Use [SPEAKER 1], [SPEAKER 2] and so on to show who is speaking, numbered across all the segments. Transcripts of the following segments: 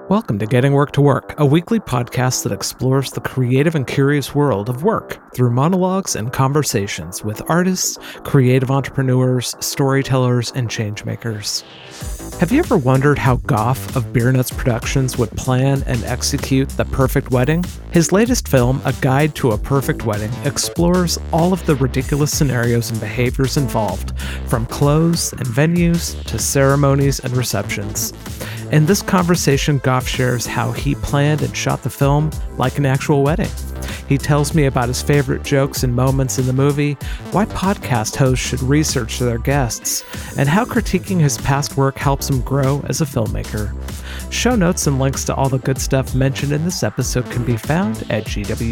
[SPEAKER 1] Welcome to Getting Work to Work, a weekly podcast that explores the creative and curious world of work through monologues and conversations with artists, creative entrepreneurs, storytellers, and changemakers. Have you ever wondered how Goff of Beer Nuts Productions would plan and execute the perfect wedding? His latest film, A Guide to a Perfect Wedding, explores all of the ridiculous scenarios and behaviors involved, from clothes and venues to ceremonies and receptions. In this conversation, Goff shares how he planned and shot the film like an actual wedding. He tells me about his favorite jokes and moments in the movie, why podcast hosts should research their guests, and how critiquing his past work helps him grow as a filmmaker. Show notes and links to all the good stuff mentioned in this episode can be found at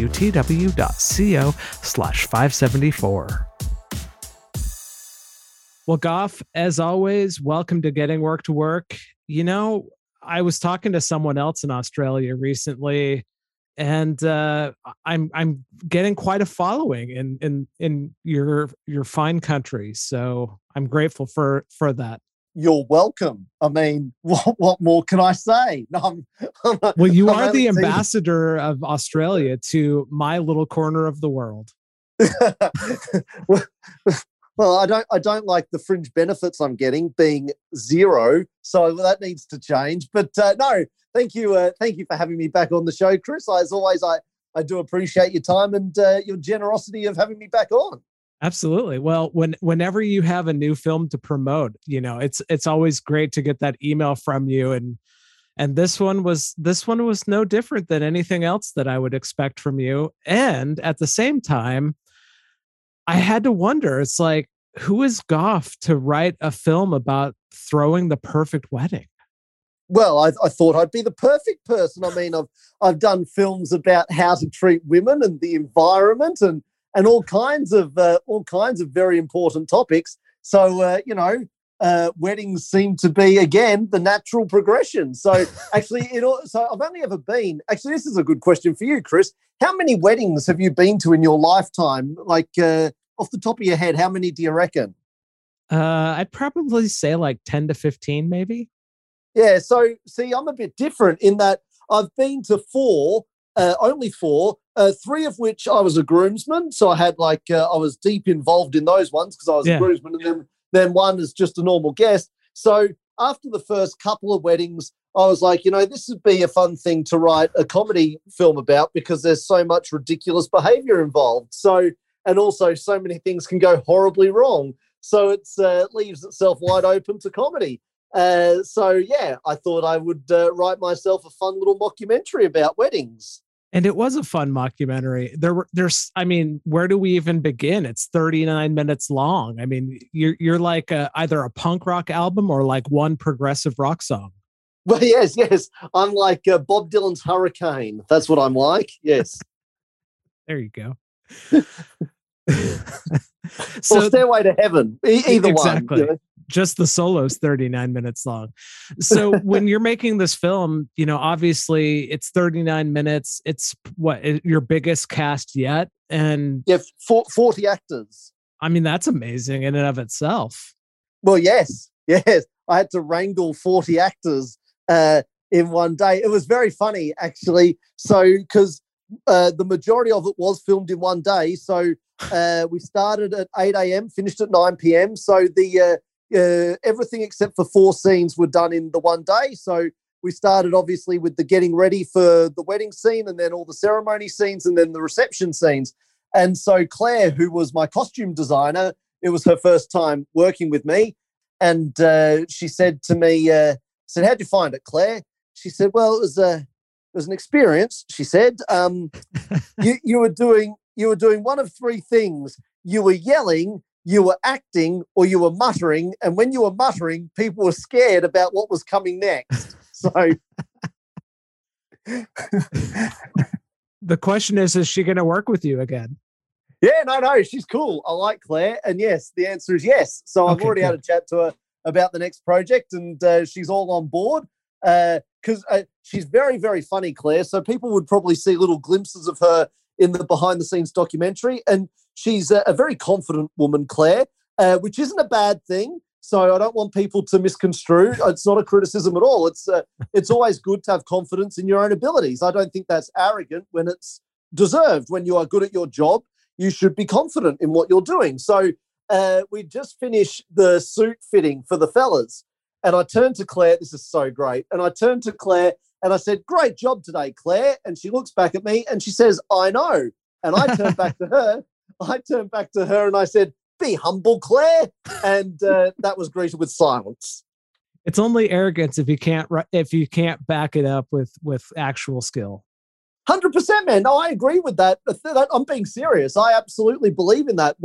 [SPEAKER 1] gwtw.co/574. Well, Goff, as always, welcome to Getting Work to Work. You know, I was talking to someone else in Australia recently, and I'm getting quite a following in your fine country. So I'm grateful for that.
[SPEAKER 2] You're welcome. I mean, what more can I say? No,
[SPEAKER 1] well, you are the ambassador of Australia to my little corner of the world.
[SPEAKER 2] Well, I don't like the fringe benefits I'm getting being zero, so that needs to change. But no, thank you for having me back on the show, Chris. As always, I do appreciate your time and your generosity of having me back on.
[SPEAKER 1] Absolutely. Well, whenever you have a new film to promote, you know, it's always great to get that email from you, and this one was no different than anything else that I would expect from you. And at the same time, I had to wonder, it's like, who is Goff to write a film about throwing the perfect wedding?
[SPEAKER 2] Well, I thought I'd be the perfect person. I mean, I've done films about how to treat women and the environment and all kinds of very important topics. So weddings seem to be again the natural progression. So actually, so I've only ever been. Actually, this is a good question for you, Chris. How many weddings have you been to in your lifetime? Like off the top of your head, how many do you reckon?
[SPEAKER 1] I'd probably say like 10 to 15, maybe.
[SPEAKER 2] Yeah. So see, I'm a bit different in that I've been to only four, three of which I was a groomsman. So I had I was deep involved in those ones because I was a groomsman, and then one is just a normal guest. So after the first couple of weddings, I was like, this would be a fun thing to write a comedy film about because there's so much ridiculous behavior involved. So, and also so many things can go horribly wrong. So it leaves itself wide open to comedy. I thought I would write myself a fun little mockumentary about weddings.
[SPEAKER 1] And it was a fun mockumentary. Where do we even begin? It's 39 minutes long. I mean, you're like either a punk rock album or like one progressive rock song.
[SPEAKER 2] Well, yes. I'm like Bob Dylan's Hurricane. That's what I'm like. Yes.
[SPEAKER 1] There you go.
[SPEAKER 2] So Stairway to Heaven. Either
[SPEAKER 1] exactly.
[SPEAKER 2] one. You know?
[SPEAKER 1] Just the solo's 39 minutes long. So when you're making this film, obviously it's 39 minutes. It's your biggest cast yet. And
[SPEAKER 2] 40 actors.
[SPEAKER 1] I mean, that's amazing in and of itself.
[SPEAKER 2] Well, yes. I had to wrangle 40 actors in one day. It was very funny, actually. So, because the majority of it was filmed in one day. So we started at 8 a.m., finished at 9 p.m. So the everything except for 4 scenes were done in the one day. So we started obviously with the getting ready for the wedding scene, and then all the ceremony scenes, and then the reception scenes. And so Claire, who was my costume designer, it was her first time working with me. And she said to me, how'd you find it, Claire? She said, well, it was an experience. She said, you were doing one of 3 things. You were yelling, you were acting, or you were muttering. And when you were muttering, people were scared about what was coming next. So
[SPEAKER 1] the question is she going to work with you again?
[SPEAKER 2] Yeah, no, she's cool. I like Claire. And yes, the answer is yes. So I've already had a chat to her about the next project, and she's all on board because she's very, very funny, Claire. So people would probably see little glimpses of her in the behind-the-scenes documentary. And she's a very confident woman, Claire, which isn't a bad thing. So I don't want people to misconstrue. It's not a criticism at all. It's always good to have confidence in your own abilities. I don't think that's arrogant when it's deserved. When you are good at your job, you should be confident in what you're doing. So we just finished the suit fitting for the fellas. And I turned to Claire. This is so great. And I turned to Claire and I said, "Great job today, Claire." And she looks back at me and she says, "I know." And I turned back to her. And I said, "Be humble, Claire." And that was greeted with silence.
[SPEAKER 1] It's only arrogance if you can't back it up with actual skill.
[SPEAKER 2] 100%, man. No, I agree with that. I'm being serious. I absolutely believe in that.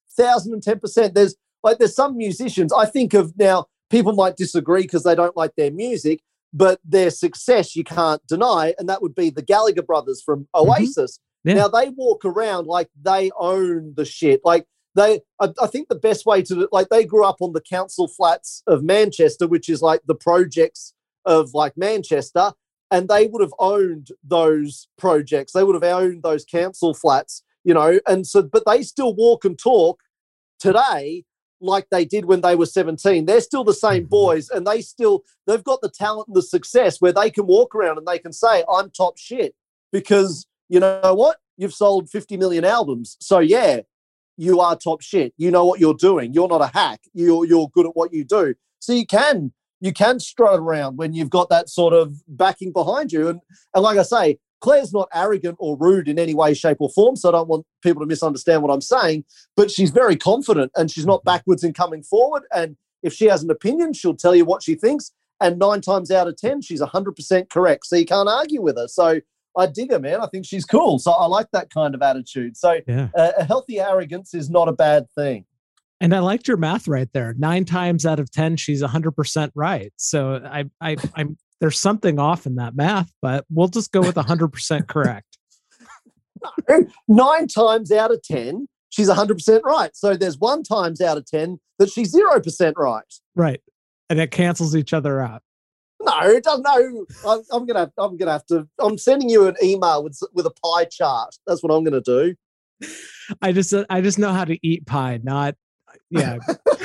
[SPEAKER 2] 1010%. There's some musicians I think of now. People might disagree because they don't like their music, but their success you can't deny, and that would be the Gallagher brothers from Oasis. Yeah. Now they walk around like they own the shit. Like I think the best way to, like, they grew up on the council flats of Manchester, which is like the projects of like Manchester, and they would have owned those projects. They would have owned those council flats, and so, but they still walk and talk today like they did when they were 17. They're still the same boys, and they've got the talent and the success where they can walk around and they can say, "I'm top shit," because you know what? You've sold 50 million albums. So yeah, you are top shit. You know what you're doing. You're not a hack. You're good at what you do. So you can strut around when you've got that sort of backing behind you. And like I say, Claire's not arrogant or rude in any way, shape or form. So I don't want people to misunderstand what I'm saying, but she's very confident and she's not backwards in coming forward. And if she has an opinion, she'll tell you what she thinks. And 9 times out of 10, she's 100% correct. So you can't argue with her. So I dig her, man. I think she's cool. So I like that kind of attitude. So yeah. A healthy arrogance is not a bad thing.
[SPEAKER 1] And I liked your math right there. 9 times out of 10, she's 100% right. So I'm there's something off in that math, but we'll just go with 100% correct.
[SPEAKER 2] No, 9 times out of 10, she's 100% right. So there's 1 times out of 10 that she's 0% right.
[SPEAKER 1] Right. And it cancels each other out.
[SPEAKER 2] No, it doesn't. No, I'm gonna have to. I'm sending you an email with a pie chart. That's what I'm gonna do.
[SPEAKER 1] I just know how to eat pie, not yeah.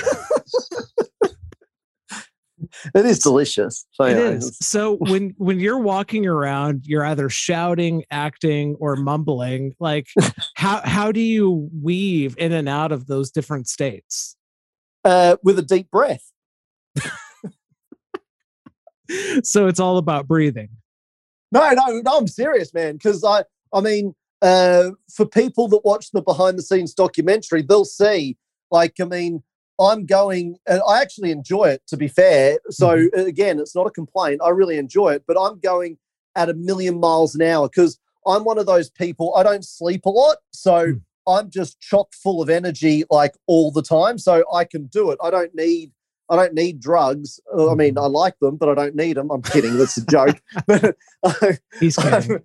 [SPEAKER 2] It is delicious. So,
[SPEAKER 1] it is. So when you're walking around, you're either shouting, acting, or mumbling. Like, how do you weave in and out of those different states?
[SPEAKER 2] With a deep breath.
[SPEAKER 1] So it's all about breathing.
[SPEAKER 2] No, I'm serious, man. Because I mean, for people that watch the behind the scenes documentary, they'll see. Like, I mean, I'm going, and I actually enjoy it, to be fair. So again, it's not a complaint. I really enjoy it, but I'm going at 1,000,000 miles an hour because I'm one of those people. I don't sleep a lot, so I'm just chock full of energy like all the time. So I can do it. I don't need drugs. I mean, I like them, but I don't need them. I'm kidding. That's a joke.
[SPEAKER 1] He's kidding.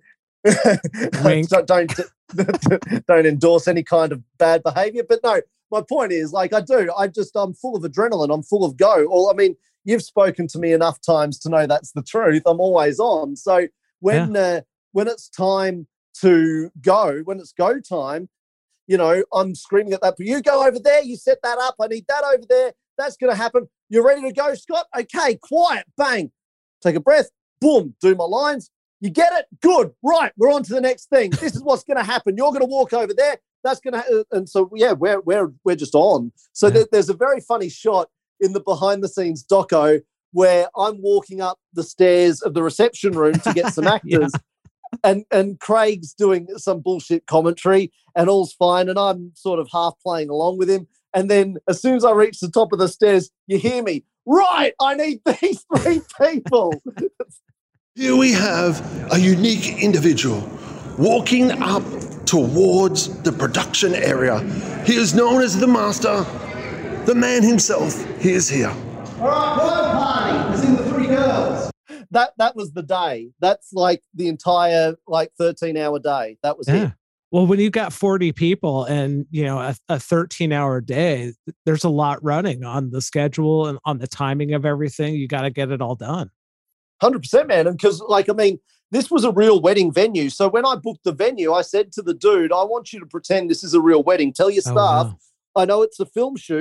[SPEAKER 2] Don't endorse any kind of bad behavior. But no, my point is, like, I'm full of adrenaline. I'm full of go. Or, I mean, you've spoken to me enough times to know that's the truth. I'm always on. So when it's time to go, when it's go time, I'm screaming at that. You go over there. You set that up. I need that over there. That's going to happen. You're ready to go, Scott? Okay, quiet, bang. Take a breath, boom, do my lines. You get it? Good. Right, we're on to the next thing. This is what's going to happen. You're going to walk over there. That's going to, and so, yeah, we're just on. So there's a very funny shot in the behind the scenes doco where I'm walking up the stairs of the reception room to get some actors. And Craig's doing some bullshit commentary and all's fine. And I'm sort of half playing along with him. And then as soon as I reach the top of the stairs, you hear me, right, I need these 3 people.
[SPEAKER 3] Here we have a unique individual walking up towards the production area. He is known as the master. The man himself, he is here.
[SPEAKER 2] All right, blow party. It's in the 3 girls. That was the day. That's like the entire 13-hour day. That was it.
[SPEAKER 1] Well, when you've got 40 people and, a 13-hour day, there's a lot running on the schedule and on the timing of everything. You got to get it all done.
[SPEAKER 2] 100%, man. And because, this was a real wedding venue. So when I booked the venue, I said to the dude, I want you to pretend this is a real wedding. Tell your staff, I know it's a film shoot,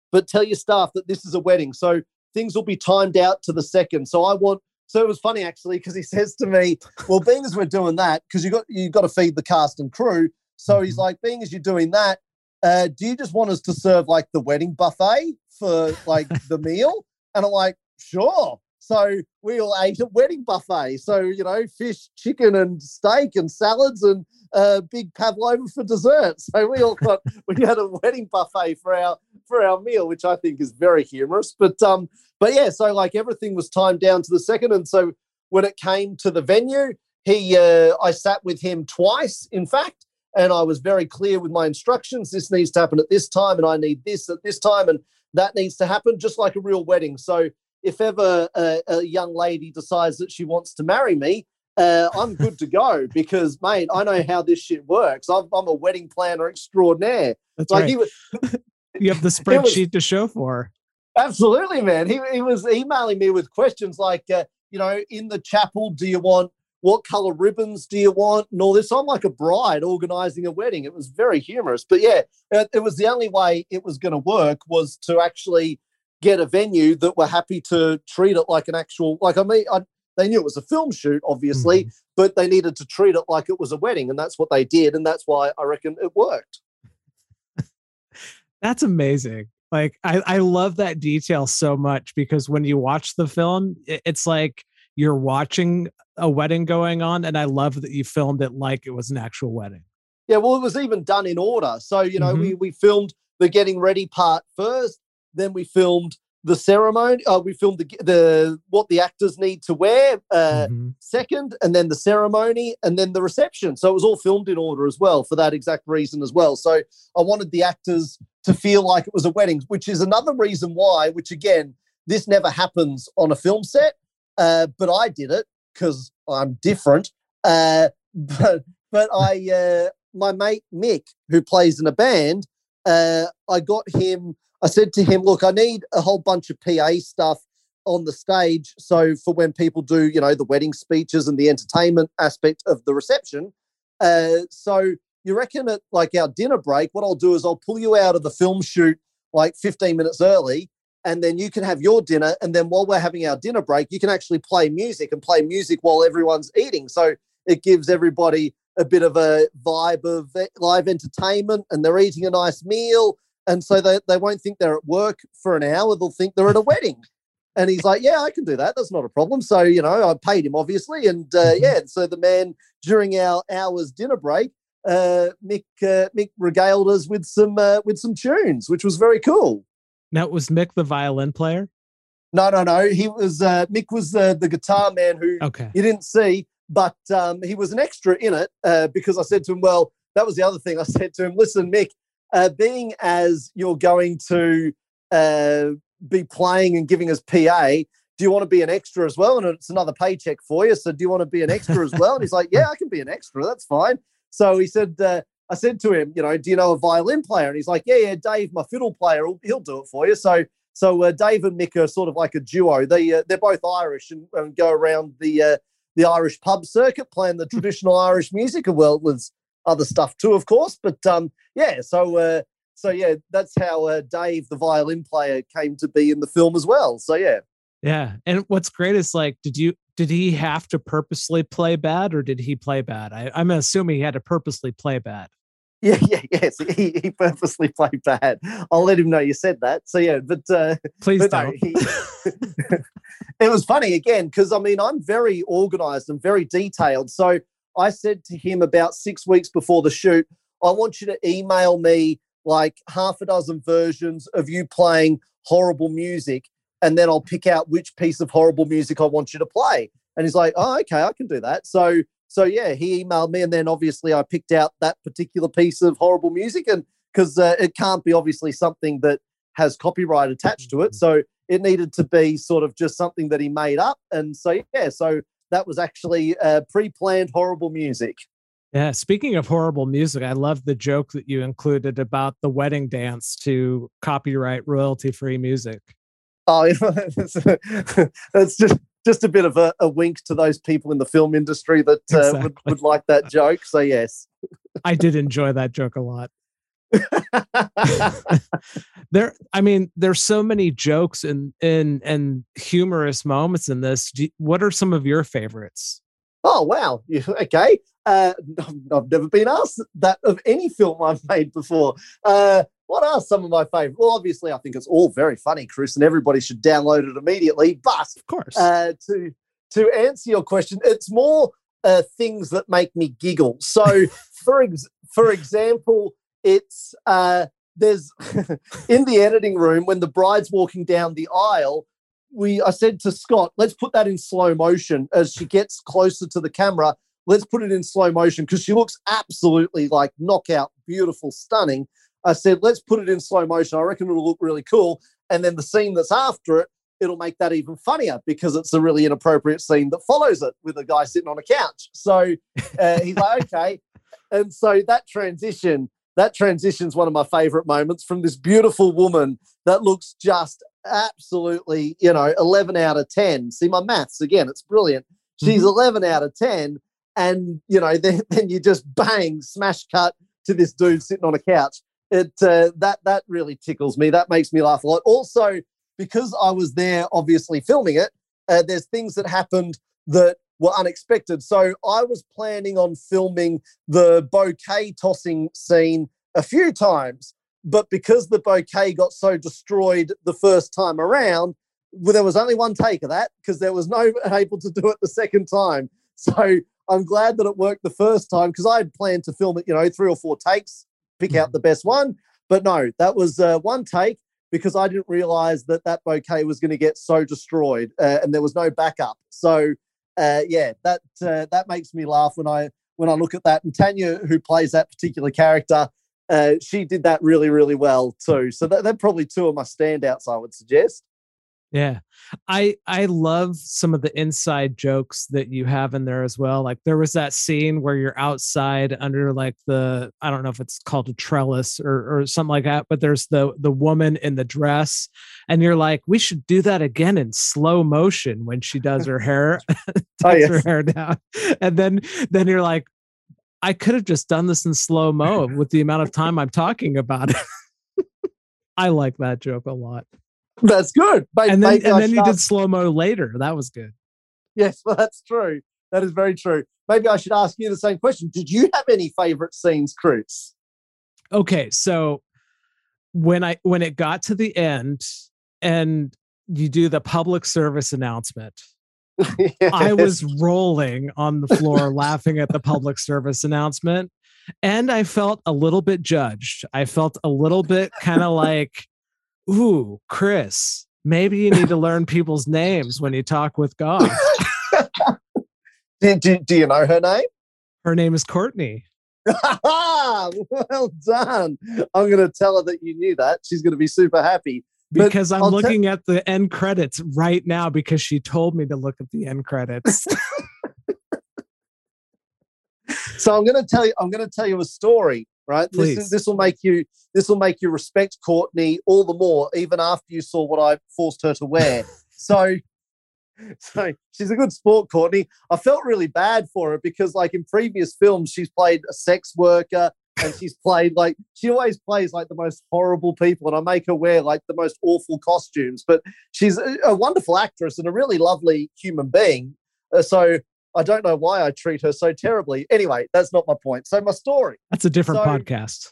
[SPEAKER 2] but tell your staff that this is a wedding. So things will be timed out to the second. So it was funny actually, because he says to me, well, being as we're doing that, because you got to feed the cast and crew. So he's like, being as you're doing that, do you just want us to serve like the wedding buffet for like the meal? And I'm like, sure. So we all ate a wedding buffet. So, fish, chicken and steak and salads and big pavlova for dessert. So we had a wedding buffet for our meal, which I think is very humorous. But yeah, so like everything was timed down to the second. And so when it came to the venue, I sat with him twice, in fact, and I was very clear with my instructions. This needs to happen at this time, and I need this at this time, and that needs to happen, just like a real wedding. So if ever a young lady decides that she wants to marry me, I'm good to go because, mate, I know how this shit works. I'm a wedding planner extraordinaire.
[SPEAKER 1] That's like right. You have the spreadsheet to show for.
[SPEAKER 2] Absolutely, man. He was emailing me with questions like, in the chapel, what color ribbons do you want and all this? So I'm like a bride organizing a wedding. It was very humorous. But yeah, it was the only way it was going to work was to actually get a venue that were happy to treat it like an actual, they knew it was a film shoot, obviously, but they needed to treat it like it was a wedding. And that's what they did. And that's why I reckon it worked.
[SPEAKER 1] That's amazing. Like, I love that detail so much because when you watch the film, it's like you're watching a wedding going on. And I love that you filmed it like it was an actual wedding.
[SPEAKER 2] Yeah, well, it was even done in order. So, we filmed the getting ready part first. Then we filmed the ceremony. We filmed the what the actors need to wear second, and then the ceremony, and then the reception. So it was all filmed in order as well for that exact reason as well. So I wanted the actors to feel like it was a wedding, which is another reason why, which again, this never happens on a film set, but I did it because I'm different. But my mate Mick, who plays in a band, I said to him, look, I need a whole bunch of PA stuff on the stage. So for when people do, the wedding speeches and the entertainment aspect of the reception. So you reckon at like our dinner break, what I'll do is I'll pull you out of the film shoot like 15 minutes early, and then you can have your dinner. And then while we're having our dinner break, you can actually play music while everyone's eating. So it gives everybody a bit of a vibe of live entertainment, and they're eating a nice meal. And so they won't think they're at work for an hour. They'll think they're at a wedding. And he's like, yeah, I can do that. That's not a problem. So, I paid him, obviously. And, so the man, during our hour's dinner break, Mick regaled us with some tunes, which was very cool.
[SPEAKER 1] Now, was Mick the violin player?
[SPEAKER 2] No. He was Mick was the guitar man who you didn't see, but he was an extra in it because I said to him, well, that was the other thing. I said to him, listen, Mick, being as you're going to be playing and giving us PA, do you want to be an extra as well? And it's another paycheck for you. So do you want to be an extra as well? And he's like, yeah, I can be an extra. That's fine. So he said, I said to him, do you know a violin player? And he's like, yeah, Dave, my fiddle player, he'll do it for you. So Dave and Mick are sort of like a duo. They're both Irish and go around the Irish pub circuit playing the traditional Irish music. Well, there's other stuff too, of course. But that's how Dave, the violin player, came to be in the film as well. So yeah.
[SPEAKER 1] Yeah. And what's great is like, did he have to purposely play bad, or did he play bad? I'm assuming he had to purposely play bad.
[SPEAKER 2] Yes, he purposely played bad. I'll let him know you said that. So yeah, but
[SPEAKER 1] please don't.
[SPEAKER 2] It was funny again because I'm very organized and very detailed. So I said to him about 6 weeks before the shoot, I want you to email me like half a dozen versions of you playing horrible music, and then I'll pick out which piece of horrible music I want you to play. And he's like, oh, okay, I can do that. So yeah, he emailed me, and then obviously I picked out that particular piece of horrible music, and because it can't be obviously something that has copyright attached to it. So it needed to be sort of just something that he made up. And so that was actually pre-planned horrible music.
[SPEAKER 1] Yeah. Speaking of horrible music, I love the joke that you included about the wedding dance to copyright royalty-free music.
[SPEAKER 2] Oh, that's just a bit of a wink to those people in the film industry that
[SPEAKER 1] Exactly.
[SPEAKER 2] would like that joke. So yes,
[SPEAKER 1] I did enjoy that joke a lot. There's so many jokes and humorous moments in this. What are some of your favorites?
[SPEAKER 2] Oh, wow. Okay. I've never been asked that of any film I've made before. What are some of my favorite? Well, obviously, I think it's all very funny, Chris, and everybody should download it immediately. But
[SPEAKER 1] of course,
[SPEAKER 2] to answer your question, it's more things that make me giggle. So, for example, it's there's in the editing room when the bride's walking down the aisle. I said to Scott, let's put that in slow motion as she gets closer to the camera. Let's put it in slow motion because she looks absolutely like knockout, beautiful, stunning. I said, let's put it in slow motion. I reckon it'll look really cool. And then the scene that's after it, it'll make that even funnier because it's a really inappropriate scene that follows it with a guy sitting on a couch. So he's like, okay. And so that transition's one of my favorite moments from this beautiful woman that looks just absolutely, 11 out of 10. See, my maths, again, it's brilliant. She's 11 out of 10. And, then you just bang, smash cut to this dude sitting on a couch. That really tickles me. That makes me laugh a lot. Also, because I was there obviously filming it, there's things that happened that were unexpected. So I was planning on filming the bouquet tossing scene a few times, but because the bouquet got so destroyed the first time around, there was only one take of that because there was no able to do it the second time. So I'm glad that it worked the first time because I had planned to film it, 3 or 4 takes, pick out the best one. But no, that was one take because I didn't realize that bouquet was going to get so destroyed and there was no backup. So that makes me laugh when I look at that. And Tanya, who plays that particular character, she did that really, really well too. So they're probably 2 of my standouts, I would suggest.
[SPEAKER 1] Yeah. I love some of the inside jokes that you have in there as well. Like there was that scene where you're outside under like I don't know if it's called a trellis or something like that, but there's the woman in the dress and you're like, we should do that again in slow motion when she does her hair, her hair down. And then you're like, I could have just done this in slow mo with the amount of time I'm talking about it. I like that joke a lot.
[SPEAKER 2] That's good.
[SPEAKER 1] And then you did slow-mo later. That was good.
[SPEAKER 2] Yes, well, that's true. That is very true. Maybe I should ask you the same question. Did you have any favorite scenes, Chris?
[SPEAKER 1] Okay, so when it got to the end and you do the public service announcement, yes. I was rolling on the floor laughing at the public service announcement, and I felt a little bit judged. I felt a little bit kind of like, ooh, Chris, maybe you need to learn people's names when you talk with God.
[SPEAKER 2] Do you know her name?
[SPEAKER 1] Her name is Courtney.
[SPEAKER 2] Well done. I'm going to tell her that you knew that. She's going to be super happy.
[SPEAKER 1] Because I'm looking at the end credits right now because she told me to look at the end credits.
[SPEAKER 2] So I'm going to tell you a story. Right. This will make you respect Courtney all the more, even after you saw what I forced her to wear. So she's a good sport, Courtney. I felt really bad for her because, like in previous films, she's played a sex worker and she always plays like the most horrible people, and I make her wear like the most awful costumes. But she's a wonderful actress and a really lovely human being. So I don't know why I treat her so terribly. Anyway, that's not my point. So my story.
[SPEAKER 1] That's a different podcast.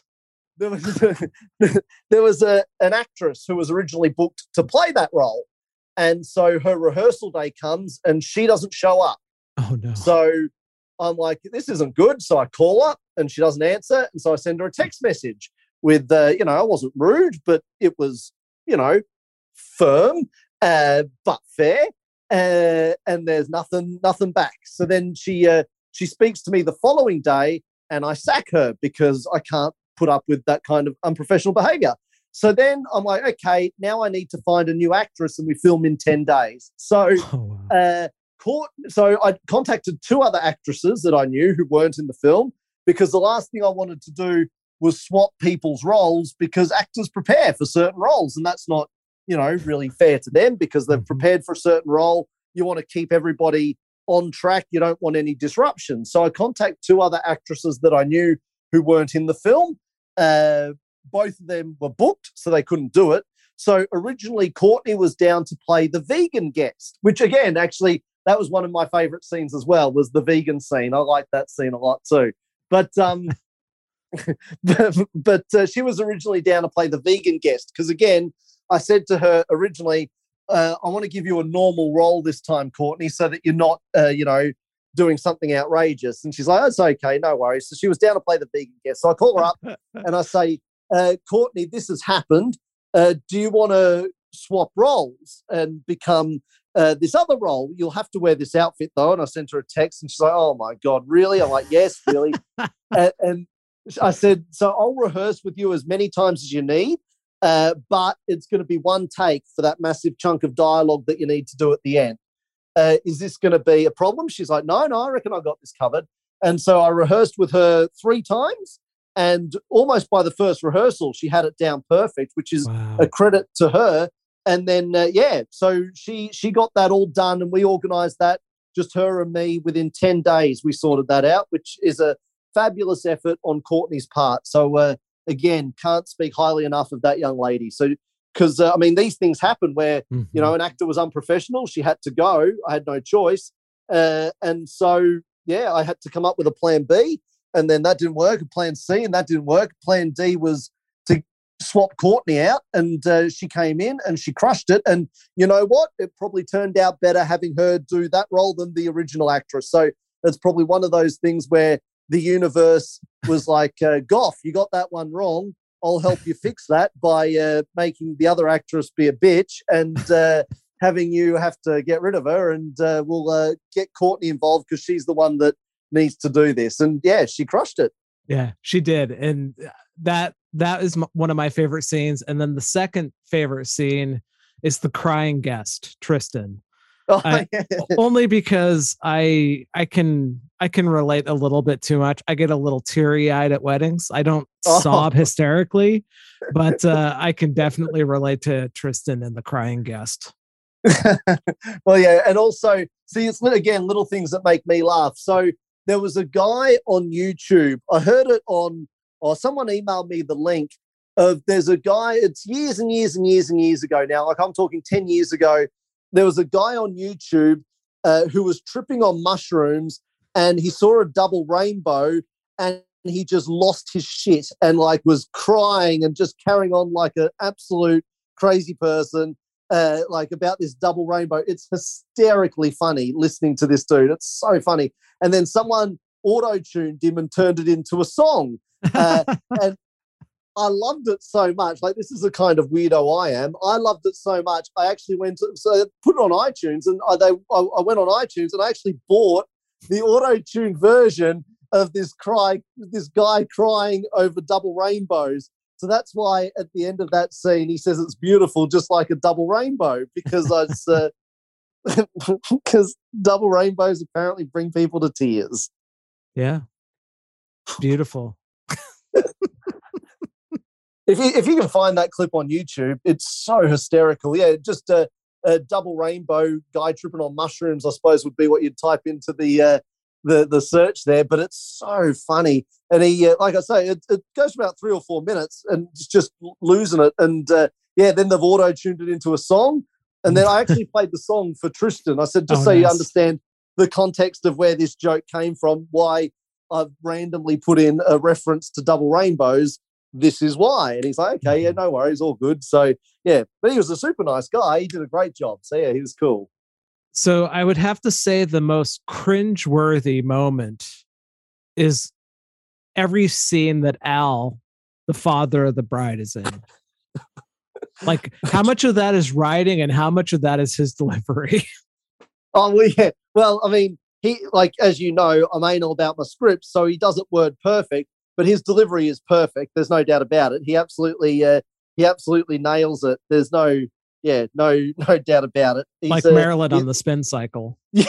[SPEAKER 2] There was an actress who was originally booked to play that role. And so her rehearsal day comes and she doesn't show up.
[SPEAKER 1] Oh, no.
[SPEAKER 2] So I'm like, this isn't good. So I call her and she doesn't answer. And so I send her a text message with, I wasn't rude, but it was, firm, but fair. And there's nothing back. So then she speaks to me the following day and I sack her because I can't put up with that kind of unprofessional behavior. So then I'm like, okay, now I need to find a new actress and we film in 10 days. So, so I contacted 2 other actresses that I knew who weren't in the film because the last thing I wanted to do was swap people's roles because actors prepare for certain roles and that's not, really fair to them because they've prepared for a certain role. You want to keep everybody on track. You don't want any disruption. So I contacted 2 other actresses that I knew who weren't in the film. both of them were booked, so they couldn't do it. So originally, Courtney was down to play the vegan guest, which again, actually, that was one of my favorite scenes as well, was the vegan scene. I like that scene a lot too. But she was originally down to play the vegan guest because, again, I said to her originally, I want to give you a normal role this time, Courtney, so that you're not, doing something outrageous. And she's like, that's okay, no worries. So she was down to play the vegan guest. So I call her up and I say, Courtney, this has happened. Do you want to swap roles and become this other role? You'll have to wear this outfit, though. And I sent her a text and she's like, oh, my God, really? I'm like, yes, really. And I said, so I'll rehearse with you as many times as you need, but it's going to be one take for that massive chunk of dialogue that you need to do at the end. Is this going to be a problem? She's like, no, I reckon I got this covered. And so I rehearsed with her 3 times, and almost by the first rehearsal, she had it down perfect, which is a credit to her. And then, so she got that all done, and we organised that, just her and me. Within 10 days, we sorted that out, which is a fabulous effort on Courtney's part. So, again, can't speak highly enough of that young lady. So, because, these things happen where, an actor was unprofessional. She had to go. I had no choice. And so, I had to come up with a plan B, and then that didn't work, a plan C, and that didn't work. Plan D was to swap Courtney out, and she came in and she crushed it. And you know what? It probably turned out better having her do that role than the original actress. So it's probably one of those things where the universe was like, Goff, you got that one wrong. I'll help you fix that by making the other actress be a bitch and having you have to get rid of her, and we'll get Courtney involved because she's the one that needs to do this. And she crushed it.
[SPEAKER 1] Yeah, she did. And that is one of my favorite scenes. And then the second favorite scene is the crying guest, Tristan. Only because I can relate a little bit too much. I get a little teary-eyed at weddings. I don't sob hysterically, but I can definitely relate to Tristan and the crying guest.
[SPEAKER 2] Well, yeah, and also, see, it's again little things that make me laugh. So there was a guy on YouTube. I heard it on, or someone emailed me the link of. There's a guy. It's years and years and years and years ago now. Like I'm talking 10 years ago. There was a guy on YouTube who was tripping on mushrooms, and he saw a double rainbow, and he just lost his shit and was crying and just carrying on like an absolute crazy person, about this double rainbow. It's hysterically funny listening to this dude. It's so funny. And then someone auto-tuned him and turned it into a song. And I loved it so much. This is the kind of weirdo I am. I loved it so much. I actually put it on iTunes, and I went on iTunes and I actually bought the auto-tuned version of this guy crying over double rainbows. So that's why at the end of that scene, he says it's beautiful, just like a double rainbow, because because double rainbows apparently bring people to tears.
[SPEAKER 1] Yeah. Beautiful.
[SPEAKER 2] If you can find that clip on YouTube, it's so hysterical. Yeah, just a double rainbow guy tripping on mushrooms, I suppose, would be what you'd type into the search there. But it's so funny. And he, like I say, it goes for about 3 or 4 minutes and it's just losing it. And then they've auto-tuned it into a song. And then I actually played the song for Tristan. I said, just so you understand the context of where this joke came from, why I've randomly put in a reference to double rainbows. This is why. And he's like, okay, yeah, no worries, all good. So, yeah, but he was a super nice guy. He did a great job. So, yeah, he was cool.
[SPEAKER 1] So I would have to say the most cringe-worthy moment is every scene that Al, the father of the bride, is in. How much of that is writing and how much of that is his delivery?
[SPEAKER 2] Oh, well, yeah. Well, he, as you know, I'm anal about my scripts, so he does it word perfect. But his delivery is perfect. There's no doubt about it. He absolutely nails it. There's no doubt about it. He's, like
[SPEAKER 1] Marilyn on the spin cycle.
[SPEAKER 2] Yeah,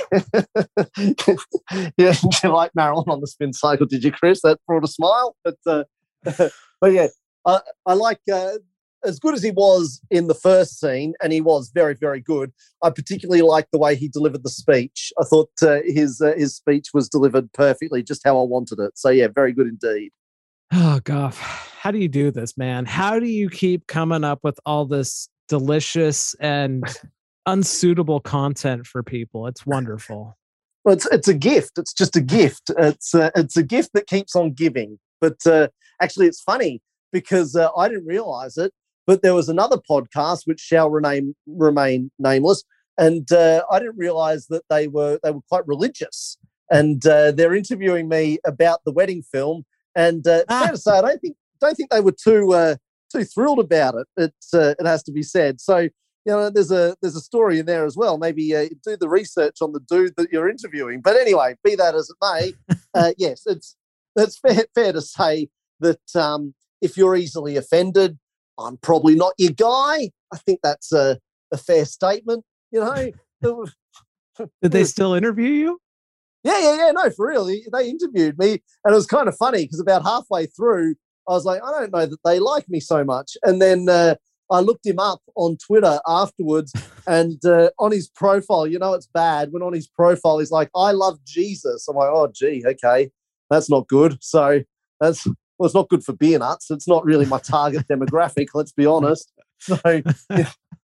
[SPEAKER 2] yeah, like Marilyn on the spin cycle. Did you, Chris? That brought a smile. But yeah, I like as good as he was in the first scene, and he was very, very good. I particularly liked the way he delivered the speech. I thought his speech was delivered perfectly, just how I wanted it. So yeah, very good indeed.
[SPEAKER 1] Oh, Goff, how do you do this, man? How do you keep coming up with all this delicious and unsuitable content for people? It's wonderful.
[SPEAKER 2] Well, it's a gift. It's just a gift. It's a gift that keeps on giving. But actually, it's funny because I didn't realize it, but there was another podcast which shall remain nameless, and I didn't realize that they were quite religious, and they're interviewing me about the wedding film. And fair to say, I don't think they were too thrilled about it. It has to be said. So there's a story in there as well. Maybe do the research on the dude that you're interviewing. But anyway, be that as it may, yes, it's fair to say that if you're easily offended, I'm probably not your guy. I think that's a fair statement.
[SPEAKER 1] Did they still interview you?
[SPEAKER 2] Yeah. No, for real. They interviewed me, and it was kind of funny because about halfway through, I was like, I don't know that they like me so much. And then I looked him up on Twitter afterwards, and on his profile, it's bad when on his profile he's like, I love Jesus. I'm like, oh, gee, okay, that's not good. So it's not good for beer nuts. It's not really my target demographic, let's be honest. So yeah.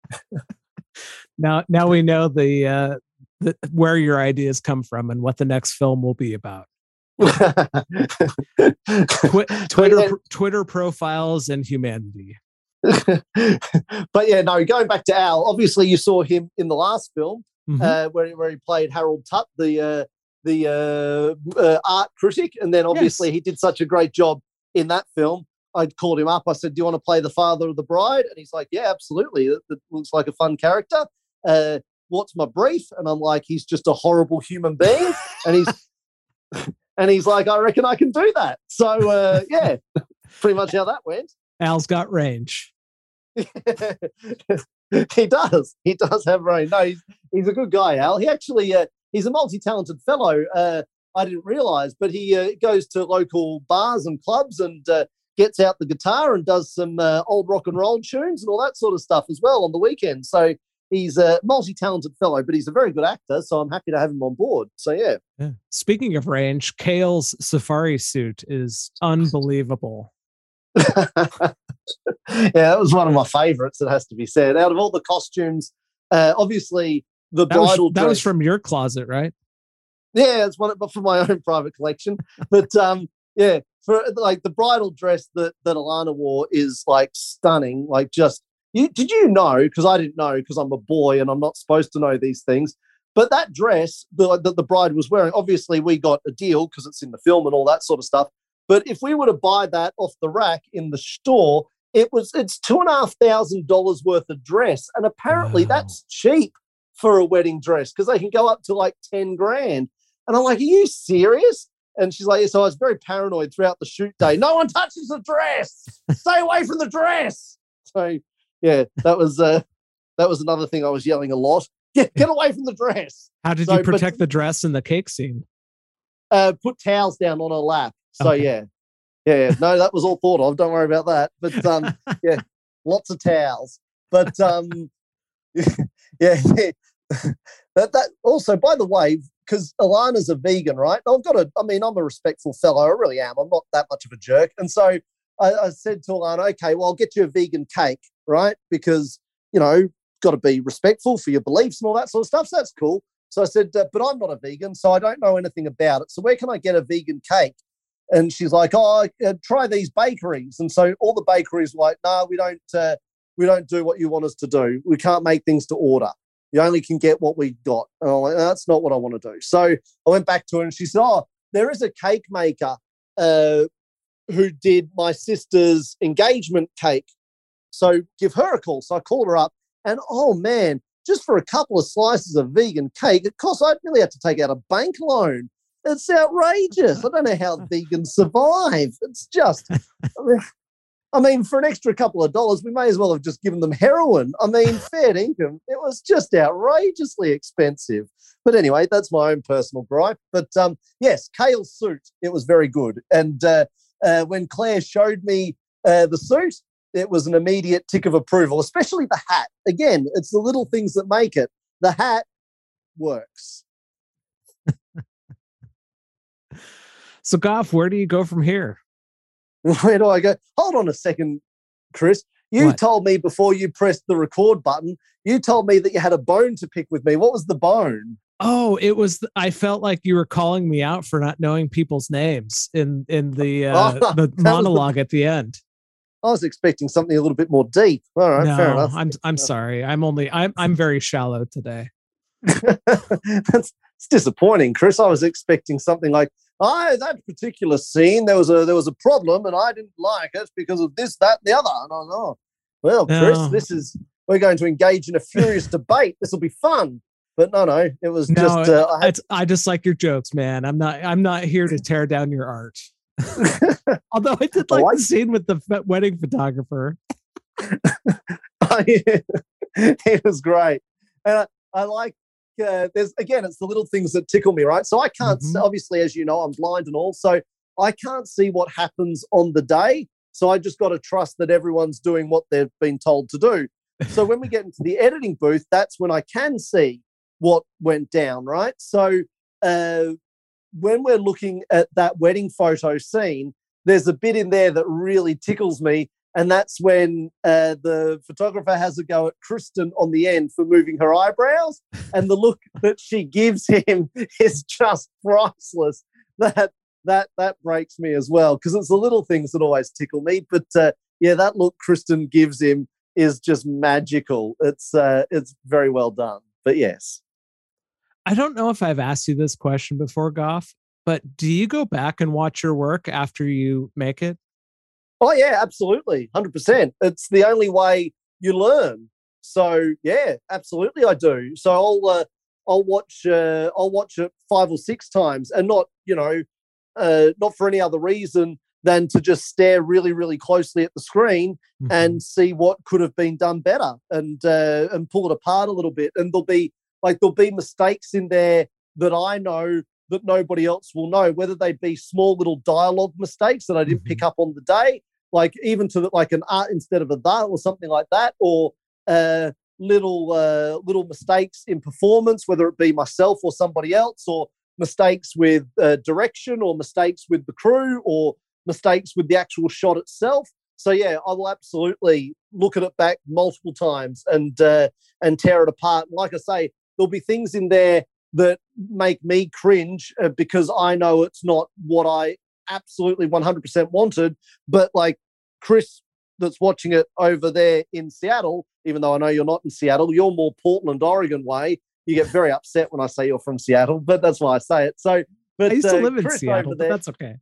[SPEAKER 1] Now we know the where your ideas come from and what the next film will be about. Twitter profiles and humanity.
[SPEAKER 2] But yeah, no, going back to Al, obviously you saw him in the last film, where he played Harold Tutt, the art critic, and then obviously he did such a great job in that film. I called him up. I said, do you want to play the father of the bride? And he's like, yeah, absolutely. That looks like a fun character. What's my brief? And I'm like, he's just a horrible human being. And he's like, I reckon I can do that. So, yeah, pretty much how that went.
[SPEAKER 1] Al's got range.
[SPEAKER 2] He does. He does have range. No, he's a good guy, Al. He actually, he's a multi-talented fellow. I didn't realize, but he goes to local bars and clubs and gets out the guitar and does some old rock and roll tunes and all that sort of stuff as well on the weekend. So he's a multi-talented fellow, but he's a very good actor, so I'm happy to have him on board. So, yeah.
[SPEAKER 1] Speaking of range, Kale's safari suit is unbelievable.
[SPEAKER 2] Yeah, that was one of my favorites, it has to be said. Out of all the costumes, obviously the bridal dress.
[SPEAKER 1] That was from your closet, right?
[SPEAKER 2] Yeah, it's but from my own private collection. But yeah, for like the bridal dress that Alana wore is like stunning. Like just did you know? Because I didn't know because I'm a boy and I'm not supposed to know these things. But that dress that the bride was wearing, obviously we got a deal because it's in the film and all that sort of stuff. But if we were to buy that off the rack in the store, it's $2,500 worth of dress, and apparently that's cheap for a wedding dress because they can go up to like 10 grand. And I'm like, are you serious? And she's like, so I was very paranoid throughout the shoot day. No one touches the dress. Stay away from the dress. So yeah, that was another thing I was yelling a lot. Get away from the dress.
[SPEAKER 1] How did you protect the dress in the cake scene?
[SPEAKER 2] Put towels down on her lap. So okay. Yeah. No, that was all thought of. Don't worry about that. But yeah, lots of towels. But yeah. That also, by the way, because Alana's a vegan, right? I'm a respectful fellow. I really am. I'm not that much of a jerk. And so I said to Alana, okay, well, I'll get you a vegan cake, right? Because, got to be respectful for your beliefs and all that sort of stuff. So that's cool. So I said, but I'm not a vegan, so I don't know anything about it. So where can I get a vegan cake? And she's like, try these bakeries. And so all the bakeries were like, no, we don't do what you want us to do. We can't make things to order. You only can get what we got. And I'm like, no, that's not what I want to do. So I went back to her and she said, there is a cake maker who did my sister's engagement cake. So give her a call. So I called her up and, oh, man, just for a couple of slices of vegan cake, I'd really have to take out a bank loan. It's outrageous. I don't know how vegans survive. It's just, I mean, for an extra couple of dollars, we may as well have just given them heroin. I mean, fair income. It was just outrageously expensive. But anyway, that's my own personal gripe. But yes, Kale's suit, it was very good. And when Claire showed me the suit, it was an immediate tick of approval, especially the hat. Again, it's the little things that make it. The hat works.
[SPEAKER 1] So, Goff, where do you go from here?
[SPEAKER 2] Where do I go? Hold on a second, Chris. You
[SPEAKER 1] What?
[SPEAKER 2] told me before you pressed the record button, you told me that you had a bone to pick with me. What was the bone?
[SPEAKER 1] Oh, it was. I felt like you were calling me out for not knowing people's names in the
[SPEAKER 2] That was
[SPEAKER 1] monologue at the end.
[SPEAKER 2] I was expecting something a little bit more deep. All right, fair
[SPEAKER 1] No,
[SPEAKER 2] enough.
[SPEAKER 1] I'm sorry. I'm very shallow today.
[SPEAKER 2] It's disappointing, Chris. I was expecting something like, that particular scene, there was a problem, and I didn't like it because of this, that, and the other. And I was, oh, well, Chris,
[SPEAKER 1] No.
[SPEAKER 2] we're going to engage in a furious debate. This will be fun. But no, it was
[SPEAKER 1] No,
[SPEAKER 2] just
[SPEAKER 1] I just like your jokes, man. I'm not here to tear down your art. Although I did like the scene with the wedding photographer.
[SPEAKER 2] It was great, and I like. There's again, it's the little things that tickle me, right? So I can't obviously, as you know, I'm blind and all, so I can't see what happens on the day. So I just got to trust that everyone's doing what they've been told to do. So when we get into the editing booth, that's when I can see what went down, right? So when we're looking at that wedding photo scene, there's a bit in there that really tickles me. And that's when the photographer has a go at Kristen on the end for moving her eyebrows. And the look that she gives him is just priceless. That breaks me as well, because it's the little things that always tickle me. But that look Kristen gives him is just magical. It's very well done. But yes.
[SPEAKER 1] I don't know if I've asked you this question before, Goff, but do you go back and watch your work after you make it?
[SPEAKER 2] Oh yeah, absolutely, 100%. It's the only way you learn. So yeah, absolutely, I do. So I'll watch it 5 or 6 times, and not not for any other reason than to just stare really, really closely at the screen and see what could have been done better, and pull it apart a little bit. And there'll be mistakes in there that I know that nobody else will know, whether they be small little dialogue mistakes that I didn't pick up on the day, like even to like an art instead of a that or something like that, or little mistakes in performance, whether it be myself or somebody else, or mistakes with direction, or mistakes with the crew, or mistakes with the actual shot itself. So yeah, I will absolutely look at it back multiple times and tear it apart. And like I say, there'll be things in there that make me cringe because I know it's not what I absolutely 100% wanted. But like Chris, that's watching it over there in Seattle, even though I know you're not in Seattle, you're more Portland, Oregon way. You get very upset when I say you're from Seattle, but that's why I say it. So, but
[SPEAKER 1] I used to live in
[SPEAKER 2] Chris
[SPEAKER 1] Seattle,
[SPEAKER 2] over there,
[SPEAKER 1] but that's okay.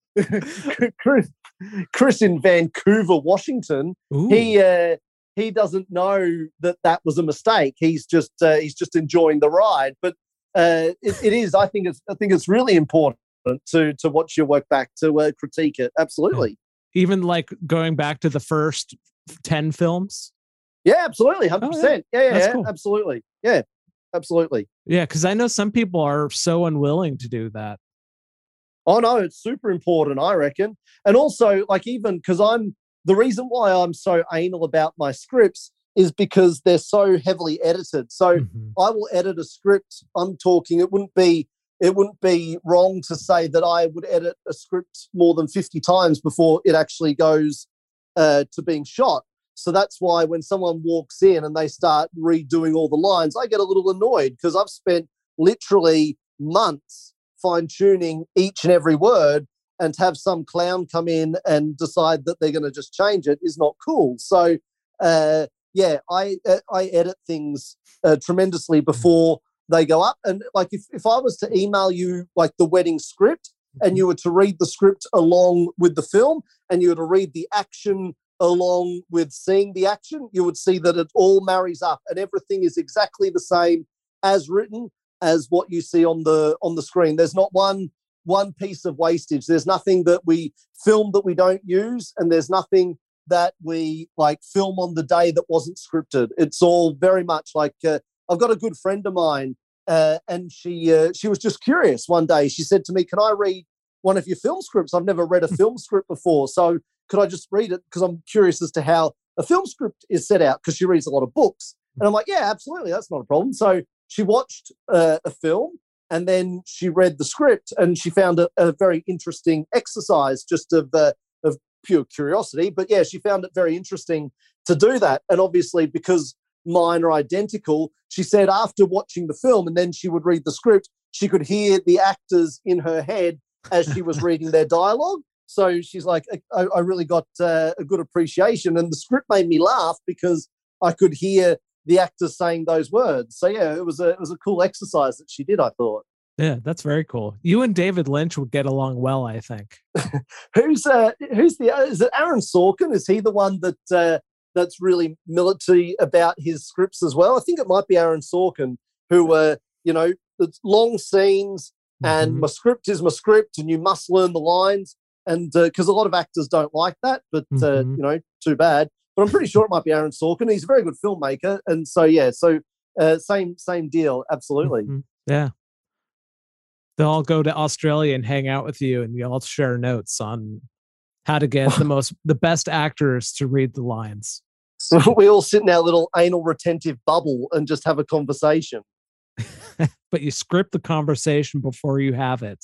[SPEAKER 2] Chris in Vancouver, Washington,
[SPEAKER 1] Ooh.
[SPEAKER 2] he doesn't know that was a mistake. He's just enjoying the ride. But it is. I think it's really important to watch your work back, to critique it. Absolutely.
[SPEAKER 1] Even like going back to the first 10 films.
[SPEAKER 2] Yeah, absolutely, 100%. Yeah,
[SPEAKER 1] cool.
[SPEAKER 2] Absolutely. Yeah, absolutely.
[SPEAKER 1] Yeah, because I know some people are so unwilling to do that.
[SPEAKER 2] Oh no, it's super important, I reckon. And also, like, even because the reason why I'm so anal about my scripts is because they're so heavily edited. So I will edit a script. I'm talking, it wouldn't be wrong to say that I would edit a script more than 50 times before it actually goes to being shot. So that's why when someone walks in and they start redoing all the lines, I get a little annoyed, because I've spent literally months fine-tuning each and every word, and to have some clown come in and decide that they're going to just change it is not cool. So, I edit things tremendously before they go up. And like if I was to email you like the wedding script, and you were to read the script along with the film, and you were to read the action along with seeing the action, you would see that it all marries up and everything is exactly the same as written as what you see on the screen. There's not one piece of wastage. There's nothing that we film that we don't use, and there's nothing that we like film on the day that wasn't scripted. It's all very much like I've got a good friend of mine, and she was just curious one day. She said to me, "Can I read one of your film scripts? I've never read a film script before, so could I just read it? Because I'm curious as to how a film script is set out," because she reads a lot of books. And I'm like, yeah, absolutely, that's not a problem. So she watched a film, and then she read the script, and she found a very interesting exercise just of pure curiosity. But yeah, she found it very interesting to do that. And obviously, because mine are identical, she said after watching the film and then she would read the script, she could hear the actors in her head as she was reading their dialogue. So she's like, I really got a good appreciation. And the script made me laugh because I could hear the actors saying those words. So yeah, it was a cool exercise that she did, I thought.
[SPEAKER 1] Yeah, that's very cool. You and David Lynch would get along well, I think.
[SPEAKER 2] Is it Aaron Sorkin? Is he the one that's really military about his scripts as well? I think it might be Aaron Sorkin, who it's long scenes and my script is my script and you must learn the lines. And because a lot of actors don't like that, but too bad. But I'm pretty sure it might be Aaron Sorkin. He's a very good filmmaker, and so yeah, same deal, absolutely.
[SPEAKER 1] Yeah. They'll all go to Australia and hang out with you, and you all share notes on how to get the best actors to read the lines.
[SPEAKER 2] We all sit in our little anal retentive bubble and just have a conversation.
[SPEAKER 1] But you script the conversation before you have it.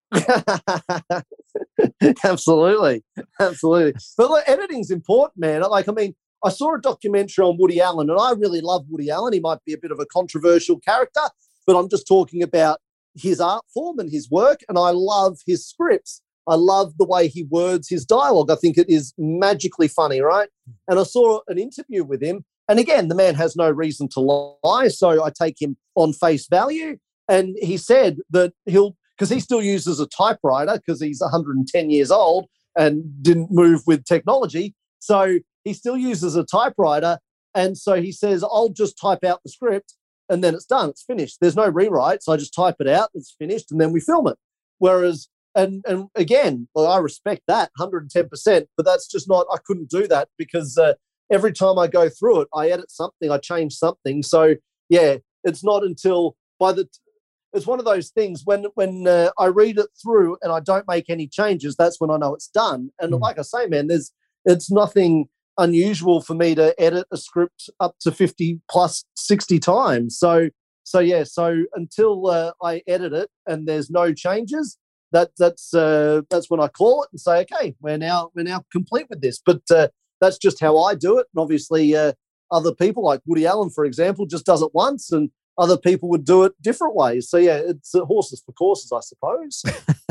[SPEAKER 2] Absolutely. But like, editing's important, man. I saw a documentary on Woody Allen, and I really love Woody Allen. He might be a bit of a controversial character, but I'm just talking about his art form and his work, and I love his scripts. I love the way he words his dialogue. I think it is magically funny, right? And I saw an interview with him, and again, the man has no reason to lie, so I take him on face value. And he said that because he still uses a typewriter because he's 110 years old and didn't move with technology, so he still uses a typewriter. And so he says, I'll just type out the script and then it's done. It's finished. There's no rewrites. I just type it out. It's finished. And then we film it. Whereas, and again, well, I respect that 110%, but that's just not, I couldn't do that because every time I go through it, I edit something, I change something. So yeah, it's not until it's one of those things when I read it through and I don't make any changes, that's when I know it's done. And like I say, man, it's nothing unusual for me to edit a script up to 50 plus 60 times. So until I edit it and there's no changes, that's when I call it and say, okay, we're now complete with this. But that's just how I do it. And obviously other people like Woody Allen, for example, just does it once, and other people would do it different ways. So yeah, it's horses for courses, I suppose.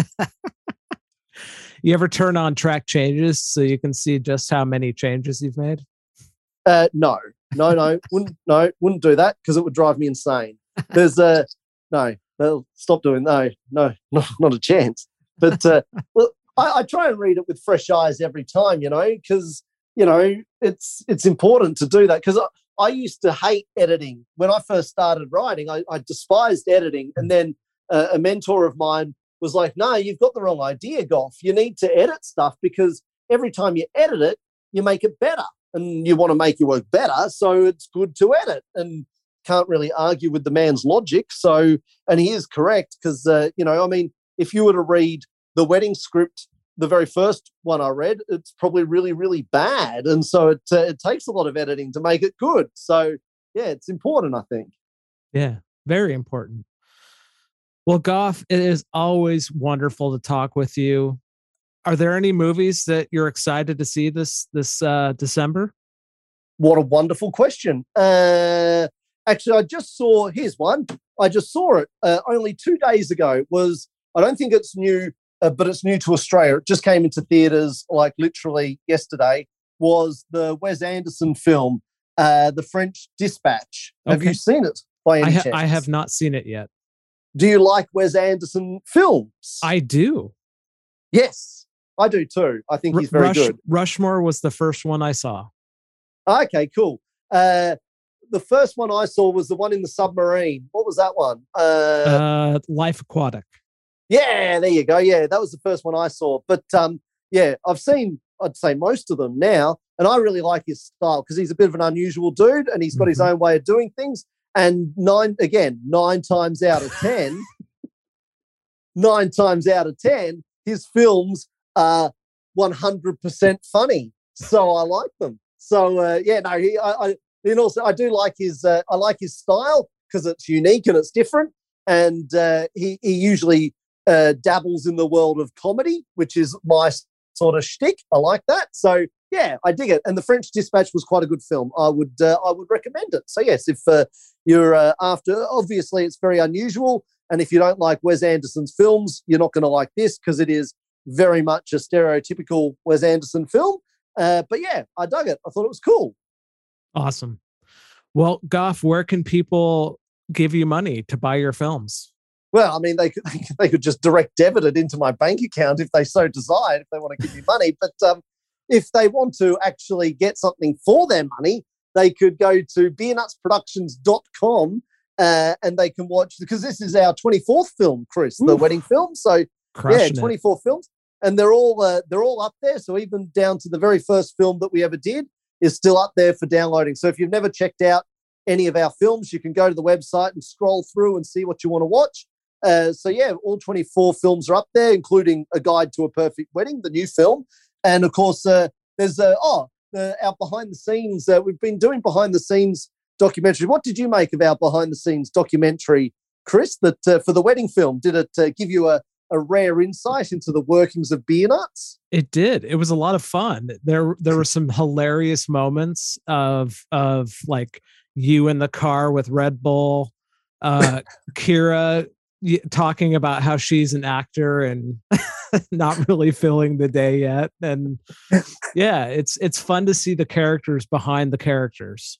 [SPEAKER 1] You ever turn on track changes so you can see just how many changes you've made?
[SPEAKER 2] No, wouldn't do that because it would drive me insane. There's no, they'll stop doing not a chance. But look, I try and read it with fresh eyes every time, because it's important to do that because I used to hate editing when I first started writing. I despised editing, and then a mentor of mine was like, no, you've got the wrong idea, Goff. You need to edit stuff because every time you edit it, you make it better, and you want to make your work better, so it's good to edit. And can't really argue with the man's logic. So, and he is correct because, if you were to read the wedding script, the very first one I read, it's probably really, really bad. And so it takes a lot of editing to make it good. So, yeah, it's important, I think.
[SPEAKER 1] Yeah, very important. Well, Goff, it is always wonderful to talk with you. Are there any movies that you're excited to see this December?
[SPEAKER 2] What a wonderful question. Actually, I just saw, here's one. I just saw it only 2 days ago. I don't think it's new, but it's new to Australia. It just came into theatres like literally yesterday, was the Wes Anderson film, The French Dispatch. Okay. Have you seen it by any chance?
[SPEAKER 1] I have not seen it yet.
[SPEAKER 2] Do you like Wes Anderson films?
[SPEAKER 1] I do.
[SPEAKER 2] Yes, I do too. I think he's very good.
[SPEAKER 1] Rushmore was the first one I saw.
[SPEAKER 2] Okay, cool. The first one I saw was the one in the submarine. What was that one?
[SPEAKER 1] Life Aquatic.
[SPEAKER 2] Yeah, there you go. Yeah, that was the first one I saw. But yeah, I've seen, I'd say, most of them now, and I really like his style because he's a bit of an unusual dude and he's got his own way of doing things. And nine times out of 10, his films are 100% funny. So I like them. So and also I do like his. I like his style because it's unique and it's different. And he usually dabbles in the world of comedy, which is my sort of shtick. I like that. So yeah, I dig it. And The French Dispatch was quite a good film. I would recommend it. So yes, if you're after, obviously it's very unusual, and if you don't like Wes Anderson's films, you're not going to like this because it is very much a stereotypical Wes Anderson film. But yeah, I dug it. I thought it was cool.
[SPEAKER 1] Awesome. Well, Goff, where can people give you money to buy your films?
[SPEAKER 2] Well, I mean, they could just direct debit it into my bank account if they so desired, if they want to give me money. But if they want to actually get something for their money, they could go to beernutsproductions.com and they can watch, because this is our 24th film, Chris, the wedding film. So
[SPEAKER 1] Crushing
[SPEAKER 2] 24 films, and they're all up there. So even down to the very first film that we ever did is still up there for downloading. So if you've never checked out any of our films, you can go to the website and scroll through and see what you want to watch. So yeah, all 24 films are up there, including A Guide to a Perfect Wedding, the new film. And of course, there's our behind the scenes. We've been doing behind the scenes documentary. What did you make of our behind the scenes documentary, Chris, that for the wedding film? Did it give you a rare insight into the workings of Beer Nuts?
[SPEAKER 1] It did. It was a lot of fun. There were some hilarious moments of like you in the car with Red Bull, Kira talking about how she's an actor and not really feeling the day yet. And yeah, it's fun to see the characters behind the characters.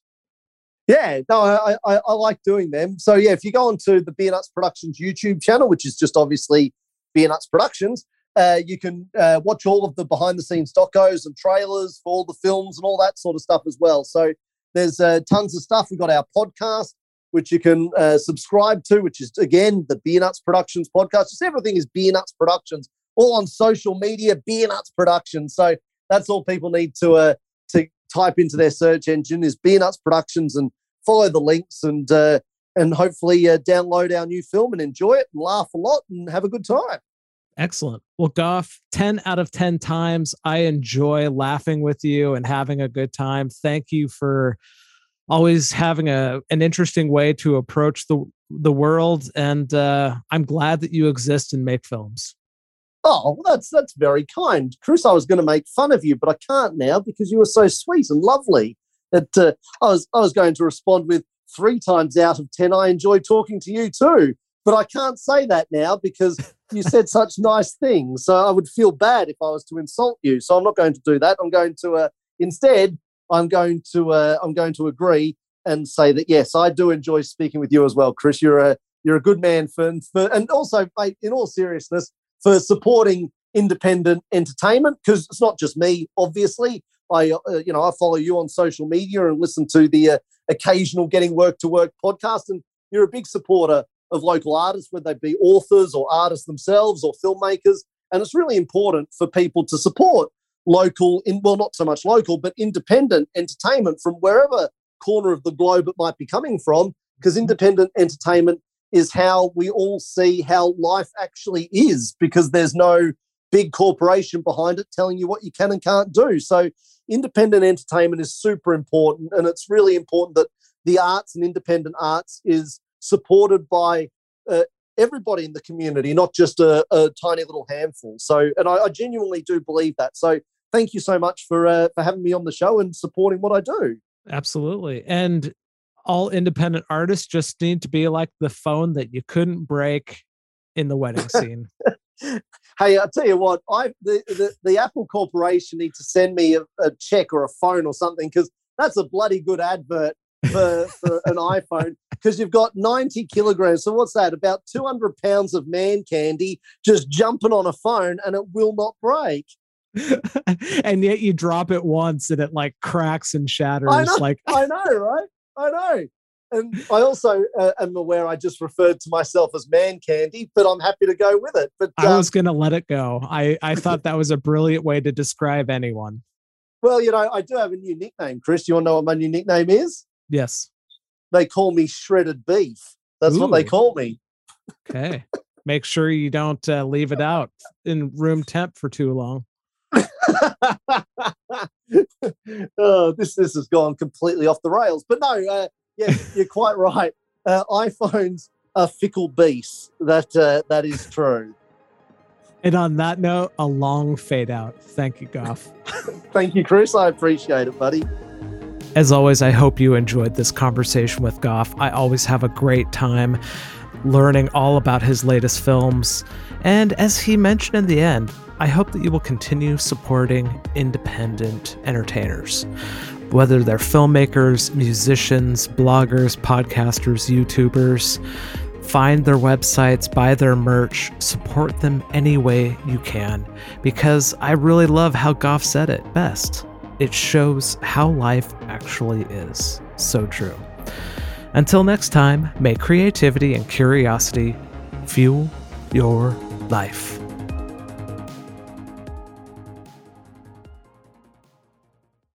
[SPEAKER 2] Yeah, no, I like doing them. So yeah, if you go onto the Beer Nuts Productions YouTube channel, which is just obviously Beer Nuts Productions, you can watch all of the behind the scenes docos and trailers for all the films and all that sort of stuff as well. So there's tons of stuff. We've got our podcast, which you can subscribe to, which is, again, the Beer Nuts Productions podcast. Just everything is Beer Nuts Productions, all on social media, Beer Nuts Productions. So that's all people need to type into their search engine is Beer Nuts Productions, and follow the links and hopefully download our new film and enjoy it and laugh a lot and have a good time.
[SPEAKER 1] Excellent. Well, Goff, 10 out of 10 times, I enjoy laughing with you and having a good time. Thank you for always having an interesting way to approach the world. And I'm glad that you exist and make films.
[SPEAKER 2] Oh, well, that's very kind. Chris, I was going to make fun of you, but I can't now because you were so sweet and lovely. That I was going to respond with 3 times out of 10, I enjoy talking to you too. But I can't say that now because you said such nice things. So I would feel bad if I was to insult you. So I'm not going to do that. I'm going to instead, I'm going to agree and say that yes, I do enjoy speaking with you as well, Chris. You're a good man for and also, mate, in all seriousness, for supporting independent entertainment, because it's not just me. Obviously, I follow you on social media and listen to the occasional Getting Work to Work podcast, and you're a big supporter of local artists, whether they be authors or artists themselves or filmmakers. And it's really important for people to support local, not so much local, but independent entertainment from wherever corner of the globe it might be coming from, because independent entertainment is how we all see how life actually is, because there's no big corporation behind it telling you what you can and can't do. So independent entertainment is super important, and it's really important that the arts and independent arts is supported by everybody in the community, not just a tiny little handful. So, and I genuinely do believe that. So thank you so much for having me on the show and supporting what I do.
[SPEAKER 1] Absolutely. And all independent artists just need to be like the phone that you couldn't break in the wedding scene.
[SPEAKER 2] Hey, I'll tell you what, the Apple Corporation needs to send me a check or a phone or something, because that's a bloody good advert for an iPhone, because you've got 90 kilograms. So what's that? About 200 pounds of man candy just jumping on a phone, and it will not break.
[SPEAKER 1] And yet you drop it once and it like cracks and shatters.
[SPEAKER 2] I know, right? I know. And I also am aware I just referred to myself as man candy, but I'm happy to go with it. But
[SPEAKER 1] I was going to let it go. I thought that was a brilliant way to describe anyone.
[SPEAKER 2] Well, I do have a new nickname, Chris. You want to know what my new nickname is?
[SPEAKER 1] Yes.
[SPEAKER 2] They call me Shredded Beef. That's what they call me.
[SPEAKER 1] Okay. Make sure you don't leave it out in room temp for too long.
[SPEAKER 2] Oh, this has gone completely off the rails. But no, yeah, you're quite right. iPhones are fickle beasts. That is true.
[SPEAKER 1] And on that note, a long fade out. Thank you, Goff.
[SPEAKER 2] Thank you, Chris. I appreciate it, buddy.
[SPEAKER 1] As always, I hope you enjoyed this conversation with Goff. I always have a great time learning all about his latest films. And as he mentioned in the end, I hope that you will continue supporting independent entertainers, whether they're filmmakers, musicians, bloggers, podcasters, YouTubers. Find their websites, buy their merch, support them any way you can, because I really love how Goff said it best. It shows how life actually is. So true. Until next time, may creativity and curiosity fuel your life.